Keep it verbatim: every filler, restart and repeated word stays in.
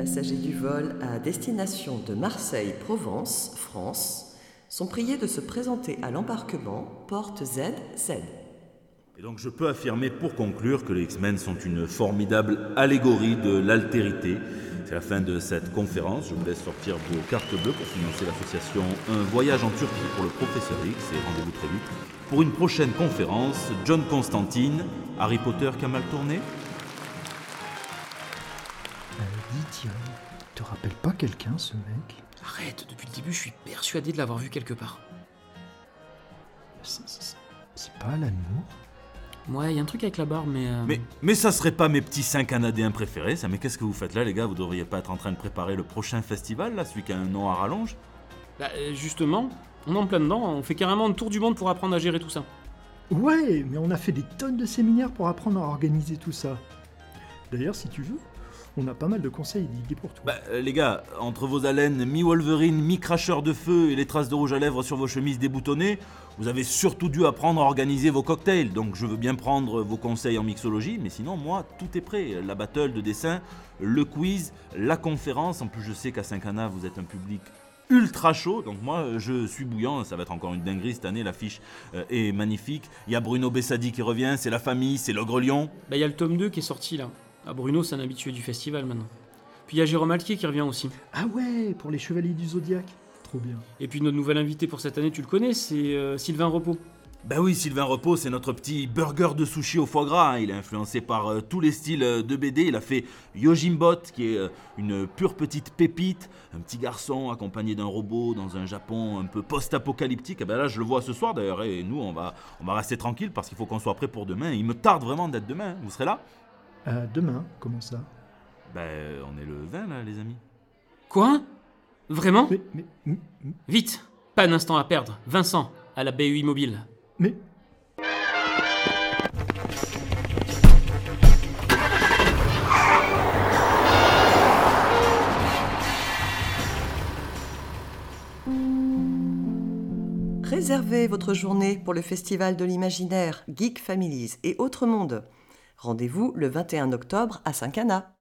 passagers du vol à destination de Marseille-Provence, France, sont priés de se présenter à l'embarquement porte Z Z. Et donc je peux affirmer pour conclure que les X-Men sont une formidable allégorie de l'altérité. C'est la fin de cette conférence. Je vous laisse sortir vos cartes bleues pour financer l'association Un voyage en Turquie pour le professeur X. Et rendez-vous très vite pour une prochaine conférence. John Constantine, Harry Potter qui a mal tourné. Euh, dis tiens, te rappelles pas quelqu'un ce mec? Arrête, depuis le début je suis persuadé de l'avoir vu quelque part. C'est, c'est, c'est pas Alan Moore? Ouais, y a un truc avec la barre, mais... Euh... Mais, mais ça serait pas mes petits cinq Canadiens préférés, ça. Mais qu'est-ce que vous faites là, les gars? Vous devriez pas être en train de préparer le prochain festival, là, celui qui a un nom à rallonge? Bah, justement, on est en plein dedans, on fait carrément un tour du monde pour apprendre à gérer tout ça. Ouais, mais on a fait des tonnes de séminaires pour apprendre à organiser tout ça. D'ailleurs, si tu veux, on a pas mal de conseils d'idées pour toi. Bah, euh, les gars, entre vos haleines mi-Wolverine, mi-cracheur de feu et les traces de rouge à lèvres sur vos chemises déboutonnées, vous avez surtout dû apprendre à organiser vos cocktails. Donc je veux bien prendre vos conseils en mixologie, mais sinon, moi, tout est prêt. La battle de dessin, le quiz, la conférence. En plus, je sais qu'à Saint-Cana, vous êtes un public ultra chaud, donc moi je suis bouillant, ça va être encore une dinguerie cette année, l'affiche euh, est magnifique. Il y a Bruno Bessadi qui revient, c'est la famille, c'est l'ogre lion. Bah il y a le tome deux qui est sorti là. Ah, Bruno c'est un habitué du festival maintenant. Puis il y a Jérôme Alquier qui revient aussi. Ah ouais, pour les Chevaliers du Zodiaque. Trop bien. Et puis notre nouvel invité pour cette année, tu le connais, c'est euh, Sylvain Repos. Bah oui, Sylvain Repos, c'est notre petit burger de sushi au foie gras, hein. Il est influencé par euh, tous les styles euh, de B D. Il a fait Yojimbot, qui est euh, une pure petite pépite, un petit garçon accompagné d'un robot dans un Japon un peu post-apocalyptique. Et ben là, je le vois ce soir d'ailleurs, et nous, on va, on va rester tranquille parce qu'il faut qu'on soit prêt pour demain. Il me tarde vraiment d'être demain, hein. Vous serez là? Euh, demain, comment ça? Bah, on est le vingt là, les amis. Quoi? Vraiment? Mais, mais, mais, Vite, pas un instant à perdre. Vincent, à la B U I Mobile. mais... Réservez votre journée pour le Festival de l'Imaginaire, Geek Families et Autres Mondes. Rendez-vous le vingt et un octobre à Saint-Cana.